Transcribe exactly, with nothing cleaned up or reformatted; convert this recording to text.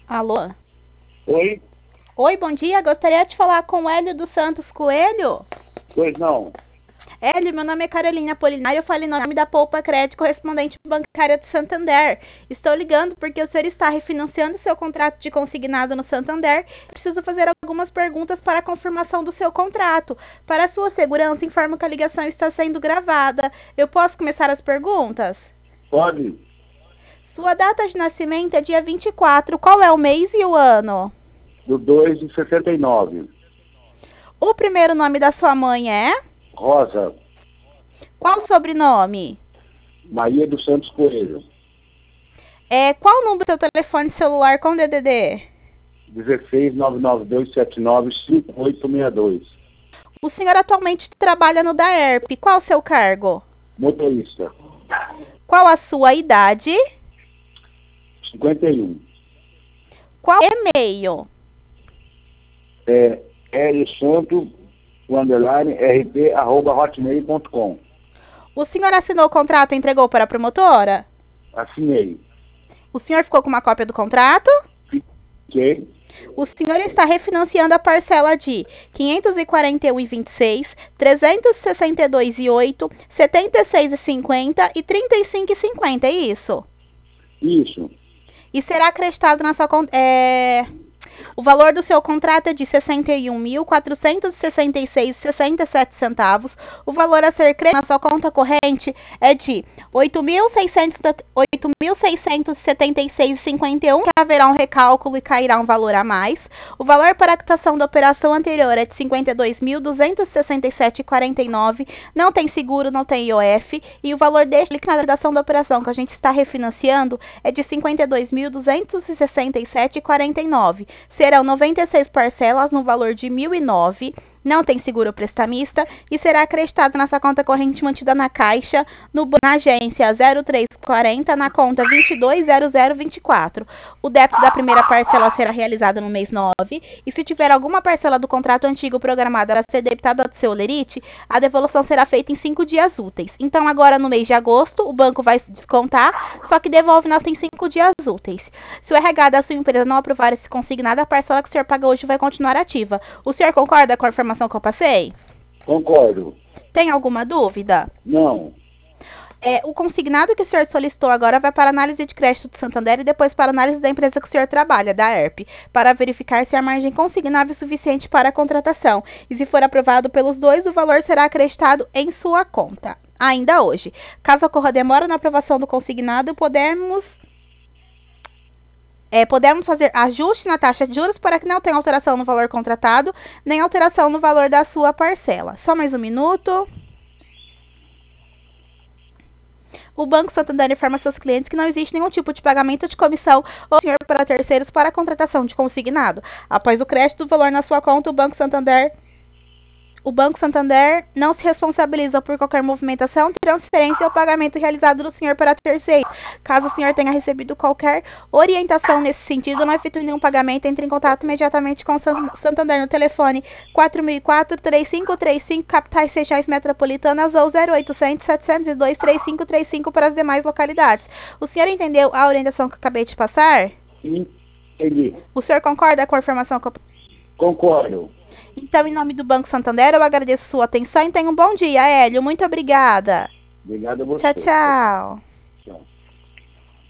Alô? Oi? Oi, bom dia. Gostaria de falar com o Hélio dos Santos Coelho. Pois não. Hélio, meu nome é Carolina Polinário, eu falo em nome da Poupa Crédito, correspondente bancária do Santander. Estou ligando porque o senhor está refinanciando seu contrato de consignado no Santander. Preciso fazer algumas perguntas para a confirmação do seu contrato. Para sua segurança, informo que a ligação está sendo gravada. Eu posso começar as perguntas? Pode? Sua data de nascimento é dia vinte e quatro. Qual é o mês e o ano? Do dois de sessenta e nove. O primeiro nome da sua mãe é? Rosa. Qual o sobrenome? Maria dos Santos Coelho. É, qual o número do seu telefone celular com D D D? dezesseis nove nove dois sete nove cinco oito seis dois. O senhor atualmente trabalha no DAERP. Qual o seu cargo? Motorista. Qual a sua idade? cinquenta e um. Qual e-mail? É Hélio Santo, o underline, rp, arroba hotmail ponto com. O senhor assinou o contrato e entregou para a promotora? Assinei. O senhor ficou com uma cópia do contrato? Ok? O senhor está refinanciando a parcela de quinhentos e quarenta e um vírgula vinte e seis, trezentos e sessenta e dois vírgula oito, setenta e seis vírgula cinquenta e trinta e cinco vírgula cinquenta, é isso? Isso. E será acreditado na sua conta... É... O valor do seu contrato é de sessenta e um mil, quatrocentos e sessenta e seis vírgula sessenta e sete centavos. O valor a ser creditado na sua conta corrente é de oito mil seiscentos e setenta e seis vírgula cinquenta e um, que haverá um recálculo e cairá um valor a mais. O valor para a quitação da operação anterior é de cinquenta e dois mil, duzentos e sessenta e sete vírgula quarenta e nove. Não tem seguro, não tem I O F. E o valor deste na liquidação da operação que a gente está refinanciando é de cinquenta e dois mil, duzentos e sessenta e sete vírgula quarenta e nove. Serão noventa e seis parcelas no valor de mil e nove, não tem seguro prestamista e será acreditado nessa conta corrente mantida na Caixa, no, na agência zero três quarenta, na conta vinte e dois zero zero vinte e quatro. O débito da primeira parcela será realizado no mês nove e se tiver alguma parcela do contrato antigo programada para ser debitada do seu lerite, a devolução será feita em cinco dias úteis. Então agora no mês de agosto o banco vai descontar, só que devolve nas em cinco dias úteis. Se o R H da sua empresa não aprovar esse consignado, a parcela que o senhor paga hoje vai continuar ativa. O senhor concorda com a informação que eu passei? Concordo. Tem alguma dúvida? Não. É, o consignado que o senhor solicitou agora vai para a análise de crédito do Santander e depois para a análise da empresa que o senhor trabalha, da E R P, para verificar se a margem consignável é suficiente para a contratação. E se for aprovado pelos dois, o valor será acreditado em sua conta, ainda hoje. Caso ocorra demora na aprovação do consignado, podemos... É, podemos fazer ajuste na taxa de juros para que não tenha alteração no valor contratado, nem alteração no valor da sua parcela. Só mais um minuto. O Banco Santander informa seus clientes que não existe nenhum tipo de pagamento de comissão ou senhor para terceiros para a contratação de consignado. Após o crédito do valor na sua conta, o Banco Santander... O Banco Santander não se responsabiliza por qualquer movimentação, transferência ou pagamento realizado do senhor para terceiro. Caso o senhor tenha recebido qualquer orientação nesse sentido, não efetue nenhum pagamento, entre em contato imediatamente com o Santander no telefone quatro mil e quatro, três cinco três cinco, capitais Seixais Metropolitanas, ou zero oitocentos, setecentos e dois, três cinco três cinco para as demais localidades. O senhor entendeu a orientação que eu acabei de passar? Entendi. O senhor concorda com a informação que eu... Concordo. Então, em nome do Banco Santander, eu agradeço sua atenção e tenha um bom dia, Hélio. Muito obrigada. Obrigado a você. Tchau, tchau. Tchau.